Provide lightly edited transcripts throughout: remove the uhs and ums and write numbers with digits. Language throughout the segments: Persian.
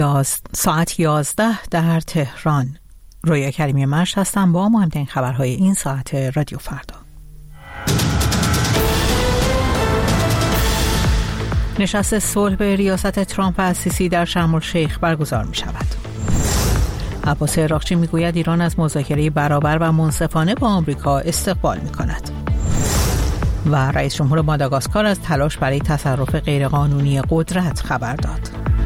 ساعت 11 در تهران. رویا کریمی مرش هستم با مهمترین خبرهای این ساعت رادیو فردا. نشست صلح به ریاست ترامپ و السیسی در شرم الشیخ برگزار می شود. عباس عراقچی می گوید ایران از مذاکره برابر و منصفانه با آمریکا استقبال می کند. و رئیس جمهور ماداگاسکار از تلاش برای تصرف غیرقانونی قدرت خبر داد.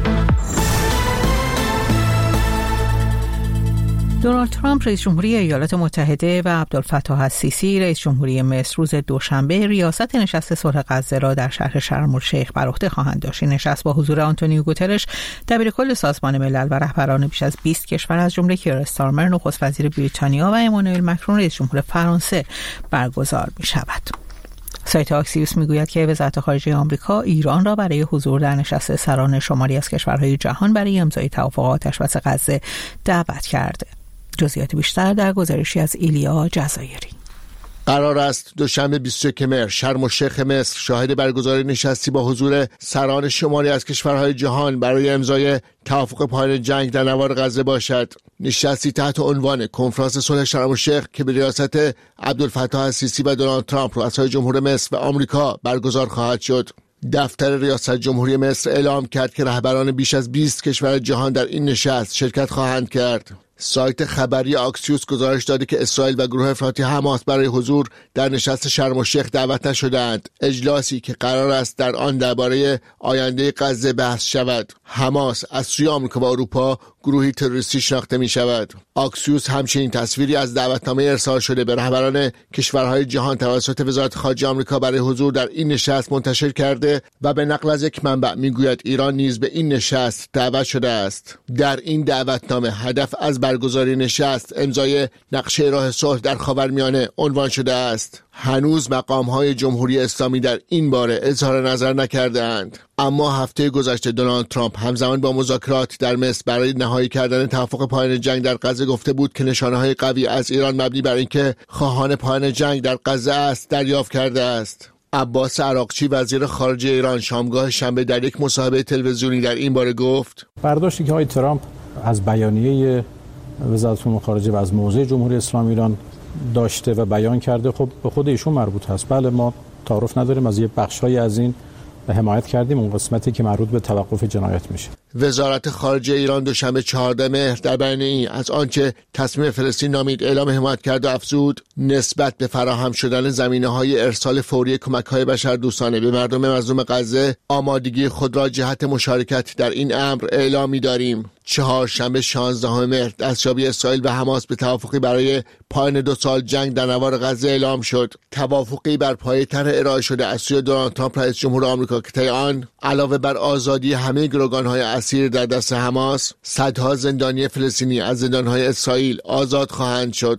دونالد ترامپ رئیس جمهوری ایالات متحده و عبدالفتاح السیسی رئیس جمهوری مصر روز دوشنبه ریاست نشست صلح غزه را در شهر شرم الشیخ بر عهده خواهند داشت. این نشست با حضور آنتونیو گوترش دبیرکل سازمان ملل و رهبران بیش از 20 کشور از جمله کیر استارمر نخست وزیر بریتانیا و امانوئل مکرون رئیس جمهور فرانسه برگزار می شود. سایت آکسیوس میگوید که وزارت خارجه آمریکا ایران را برای حضور در نشست سران شماری از کشورهای جهان برای امضای توافق آتش‌بس غزه دعوت کرده. جزئیات بیشتر در گزارشی از ایلیا جزایری. قرار است دوشنبه 21 مهر شرم الشیخ مصر شاهد برگزاری نشستی با حضور سران شماری از کشورهای جهان برای امضای توافق پایان جنگ در نوار غزه باشد. نشستی تحت عنوان کنفرانس صلح شرم الشیخ که به ریاست عبدالفتاح السیسی و دونالد ترامپ رؤسای جمهور مصر و آمریکا برگزار خواهد شد. دفتر ریاست جمهوری مصر اعلام کرد که رهبران بیش از 20 کشور جهان در این نشست شرکت خواهند کرد. سایت خبری آکسیوس گزارش داده که اسرائیل و گروه افراطی حماس برای حضور در نشست شرم الشیخ دعوت نشدند. اجلاسی که قرار است در آن درباره آینده غزه بحث شود. حماس از سوی آمریکا و اروپا گروهی تروریستی شناخته می شود. آکسیوس همچنین تصویری از دعوتنامه ارسال شده به رهبران کشورهای جهان توسط وزارت خارجه آمریکا برای حضور در این نشست منتشر کرده و به نقل از یک منبع میگوید ایران نیز به این نشست دعوت شده است. در این دعوتنامه هدف از برگزاری نشست امضای نقشه راه صلح در خاورمیانه عنوان شده است. هنوز مقام‌های جمهوری اسلامی در این باره اظهار نظر نکرده‌اند. اما هفته گذشته دونالد ترامپ همزمان با مذاکرات در مصر برای نهایی کردن توافق پایان جنگ در غزه گفته بود که نشانه‌های قوی از ایران مبنی بر اینکه خواهان پایان جنگ در غزه است دریافت کرده است. عباس عراقچی وزیر خارجه ایران شامگاه شنبه در یک مصاحبه تلویزیونی در این باره گفت: برداشتی که آقای ترامپ از بیانیه وزارت امور خارجه و از موضع جمهوری اسلامی ایران داشته و بیان کرده خب به خود ایشون مربوط هست. بله ما تعارف نداریم، از یه بخشای از این حمایت کردیم، اون قسمتی که مربوط به توقف جنایت میشه. وزارت خارجه ایران دوشنبه 14 مهر در بیانیه‌ای از آنچه تصمیم فلسطین نامید اعلام حمایت کرد و افزود نسبت به فراهم شدن زمینه‌های ارسال فوری کمک‌های بشردوستانه به مردم مظلوم غزه آمادگی خود را جهت مشارکت در این امر اعلام می‌داریم. چهارشنبه 16 مهر دستیابی اسرائیل و حماس به توافقی برای پایان 2 سال جنگ در نوار غزه اعلام شد. توافقی بر پایه طرح ارائه شده از سوی دونالد ترامپ رئیس جمهور آمریکا که طی آن علاوه بر آزادی همه گروگان‌های اسیر در دست حماس، صدها زندانی فلسطینی از زندان‌های اسرائیل آزاد خواهند شد.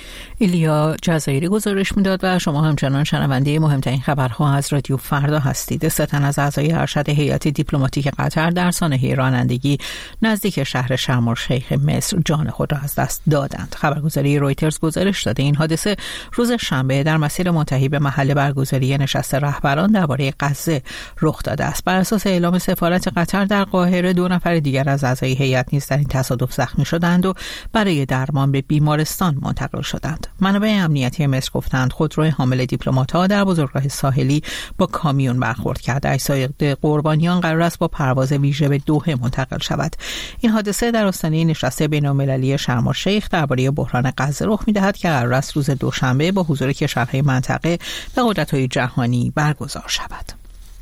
ایلیا جزایری گزارش میداد و شما همچنان شنونده مهمترین خبرها از رادیو فردا هستید. 3 تن از اعضای ارشد هیئت دیپلماتیک قطر در سانحه رانندگی نزدیک شهر شرم الشیخ مصر جان خود را از دست دادند. خبرگزاری رویترز گزارش داده این حادثه روز شنبه در مسیر منتهی به محل برگزاری نشست رهبران درباره غزه رخ داده است. بر اساس اعلام سفارت قطر در قاهره 2 نفر دیگر از اعضای هیئت نیز در این تصادف زخمی شدند و برای درمان به بیمارستان منتقل شدند. منابع امنیتی مصر گفتند خودروی حامل دیپلمات‌ها در بزرگراه ساحلی با کامیون برخورد کرده. اجساد قربانیان قرار است با پرواز ویژه به دوحه منتقل شود. این حادثه در آستانه نشست بین‌المللی شرم الشیخ درباره بحران غزه رخ می‌دهد که قرار است روز دوشنبه با حضور کشورهای منطقه و قدرت‌های جهانی برگزار شود.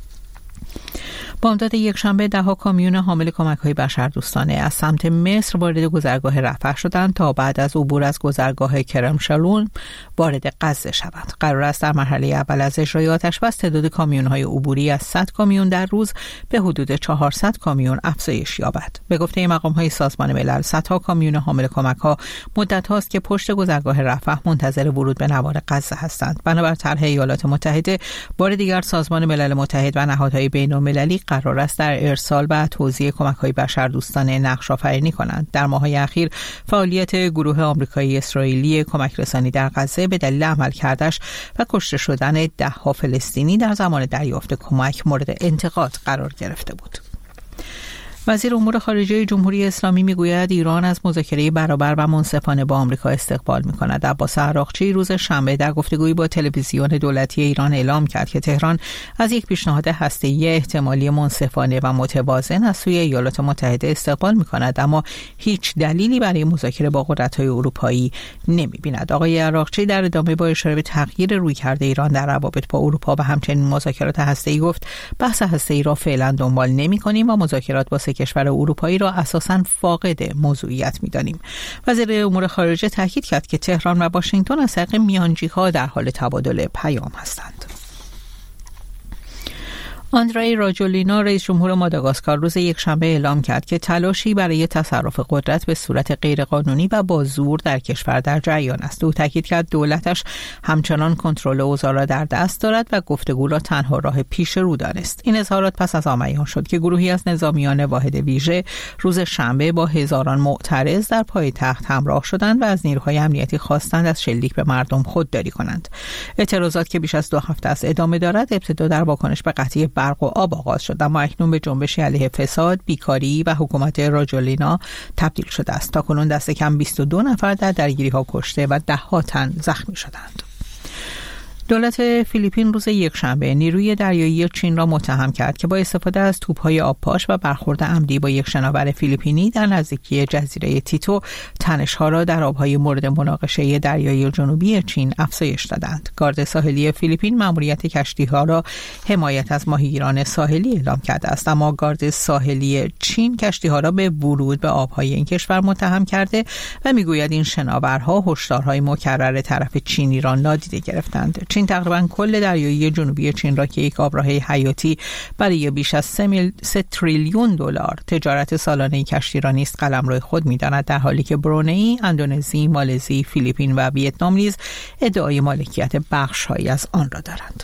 بامداد یک شنبه 10 کامیون حامل کمک‌های بشردوستانه از سمت مصر وارد گذرگاه رفح شدند تا بعد از عبور از گذرگاه کرم شالون وارد غزه شوند. قرار است در مرحله اول از اجرای آتش‌بس تعداد کامیون‌های عبوری از 100 کامیون در روز به حدود 400 کامیون افزایش یابد. به گفته مقام‌های سازمان ملل، صدها کامیون حامل کمک‌ها مدت هاست که پشت گذرگاه رفح منتظر ورود به نوار غزه هستند. بنابر طرح ایالات متحده، بار دیگر سازمان ملل متحد و نهادهای بین‌المللی قرار است در ارسال و توزیع کمک‌های بشردوستانه نقش آفرینی کنند. در ماه‌های اخیر فعالیت گروه آمریکایی اسرائیلی کمک رسانی در غزه به دلیل عملکردش و کشته شدن 10 فلسطینی در زمان دریافت کمک مورد انتقاد قرار گرفته بود. وزیر امور خارجه جمهوری اسلامی میگوید ایران از مذاکره برابر و منصفانه با آمریکا استقبال می‌کند. عباس عراقچی روز شنبه در گفتگویی با تلویزیون دولتی ایران اعلام کرد که تهران از یک پیشنهاد هسته‌ای احتمالی منصفانه و متوازن از سوی ایالات متحده استقبال می‌کند، اما هیچ دلیلی برای مذاکره با قدرت‌های اروپایی نمی‌بیند. آقای عراقچی در ادامه با اشاره به تغییر رویکرد ایران در روابط با اروپا و همچنین مذاکرات هسته‌ای گفت بحث هسته‌ای را فعلا دنبال نمی‌کنیم و مذاکرات با کشور اروپایی را اساساً فاقد موضوعیت می‌دانیم. وزیر امور خارجه تاکید کرد که تهران و واشنگتن از طریق میانجی‌ها در حال تبادل پیام هستند. آندری راجولینا رئیس جمهور ماداگاسکار روز یکشنبه اعلام کرد که تلاشی برای تصرف قدرت به صورت غیرقانونی و با زور در کشور در جریان است. او تاکید کرد دولتش همچنان کنترل اوضاع را در دست دارد و گفتگو را تنها راه پیش رو دانست. این اظهارات پس از آن بیان شد که گروهی از نظامیان واحد ویژه روز شنبه با هزاران معترض در پایتخت همراه شدند و از نیروهای امنیتی خواستند از شلیک به مردم خودداری کنند. اعتراضات که بیش از 2 هفته است ادامه دارد، ابتدا در واکنش به قطعی برق و آب آغاز شد، اما اکنون به جنبشی علیه فساد، بیکاری و حکومت راجولینا تبدیل شده است. تاکنون دست کم 22 نفر در درگیری‌ها کشته و 10 تن زخمی شدند. دولت فیلیپین روز یکشنبه نیروی دریایی چین را متهم کرد که با استفاده از توپ‌های آبپاش و برخورد عمدی با یک شناور فیلیپینی در نزدیکی جزیره تیتو تنش‌ها را در آب‌های مورد مناقشه دریایی جنوبی چین افزایش دادند. گارد ساحلی فیلیپین مأموریت کشتی‌ها را حمایت از ماهیگیران ساحلی اعلام کرده است، اما گارد ساحلی چین کشتی‌ها را به ورود به آب‌های این کشور متهم کرده و می‌گوید این شناورها هشدارهای مکرر طرف چینی را نادیده گرفتند. چین تقریباً کل دریایی جنوبی چین را که یک آبراه حیاتی برای بیش از 3 تریلیون دلار تجارت سالانه کشتی را نیز قلمرو خود می‌داند، در حالی که برونئی، اندونزی، مالزی، فیلیپین و ویتنام نیز ادعای مالکیت بخش‌هایی از آن را دارند.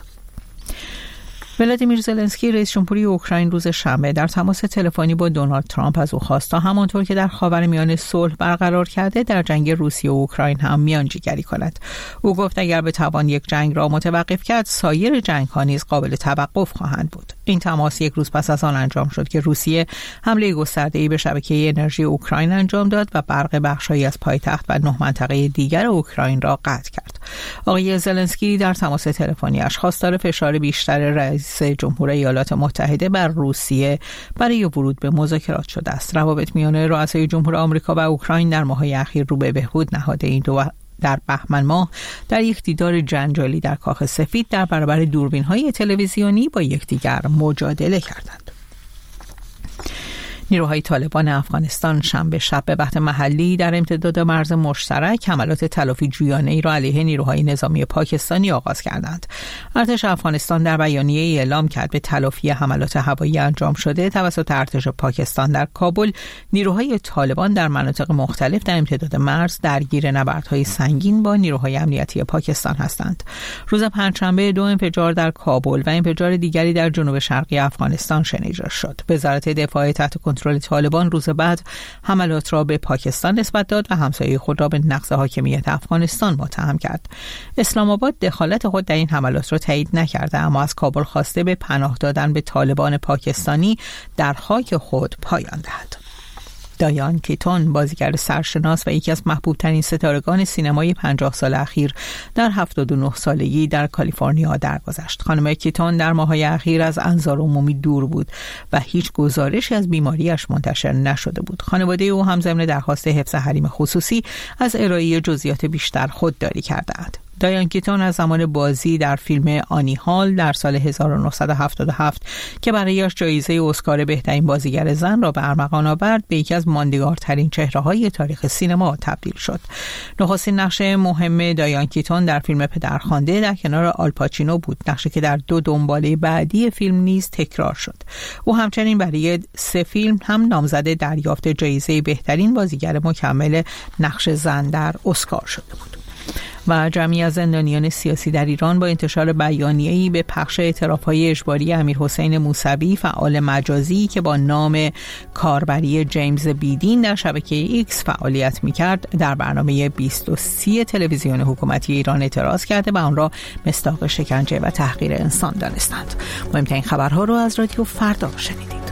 ولادیمیر زلنسکی رئیس جمهوری اوکراین روز شنبه در تماس تلفنی با دونالد ترامپ از او خواست تا همانطور که در خاورمیانه صلح برقرار کرده در جنگ روسیه و اوکراین هم میانجیگری کند. او گفت اگر بتوان یک جنگ را متوقف کرد، سایر جنگ‌ها نیز قابل توقف خواهند بود. این تماس یک روز پس از آن انجام شد که روسیه حمله گسترده‌ای به شبکه انرژی اوکراین انجام داد و برق بخش‌هایی از پایتخت و 9 منطقه دیگر اوکراین را قطع کرد. آقای زلنسکی در تماس تلفنی‌اش خواستار فشار بیشتر رئیس جمهور ایالات متحده بر روسیه برای ورود به مذاکرات شده است. روابط میان رؤسای جمهور آمریکا و اوکراین در ماه‌های اخیر رو به بهبود نهاده. این دو در بهمن ماه در یک دیدار جنجالی در کاخ سفید در برابر دوربین‌های تلویزیونی با یکدیگر مجادله کردند. نیروهای طالبان افغانستان شنبه شب به وقت محلی در امتداد مرز مشترک حملات تلافی جویانه‌ای را علیه نیروهای نظامی پاکستانی آغاز کردند. ارتش افغانستان در بیانیه‌ای اعلام کرد به تلافی حملات هوایی انجام شده توسط ارتش پاکستان در کابل، نیروهای طالبان در مناطق مختلف در امتداد مرز درگیر نبردهای سنگین با نیروهای امنیتی پاکستان هستند. روز پنجشنبه 2 انفجار در کابل و انفجار دیگری در جنوب شرقی افغانستان شنیده شد. وزارت دفاع تحت کنترل طالبان روز بعد حملات را به پاکستان نسبت داد و همسایه خود را به نقض حاکمیت افغانستان متهم کرد. اسلام آباد دخالت خود در این حملات را تایید نکرده، اما از کابل خواسته به پناه دادن به طالبان پاکستانی در خاک خود پایان دهد. دایان کیتون، بازیگر سرشناس و یکی از محبوب ترین ستارگان سینمای 50 سال اخیر، در 79 سالگی در کالیفرنیا درگذشت. خانم کیتون در ماه‌های اخیر از انظار عمومی دور بود و هیچ گزارشی از بیماریش منتشر نشده بود. خانواده او هم ضمن درخواست حفظ حریم خصوصی از ارائه جزئیات بیشتر خودداری کردند. دایان کیتون از زمان بازی در فیلم آنی هال در سال 1977 که برایش جایزه اسکار بهترین بازیگر زن را به ارمغان آورد، به یکی از ماندگارترین چهره‌های تاریخ سینما تبدیل شد. نخستین نقش مهم دایان کیتون در فیلم پدرخوانده در کنار آلپاچینو بود، نقشی که در 2 دنباله بعدی فیلم نیز تکرار شد. او همچنین برای 3 فیلم هم نامزد دریافت جایزه بهترین بازیگر مکمل نقش زن در اسکار شده بود. و جمعی از زندانیان سیاسی در ایران با انتشار بیانیه‌ای به پخش اعتراف‌های اجباری امیرحسین موسوی، فعال مجازی که با نام کاربری جیمز بیدین در شبکه ایکس فعالیت می‌کرد، در برنامه 23 تلویزیون حکومتی ایران اعتراض کرده و آن را مصداق شکنجه و تحقیر انسان دانستند. مهمترین خبرها رو از رادیو فردا شنیدید.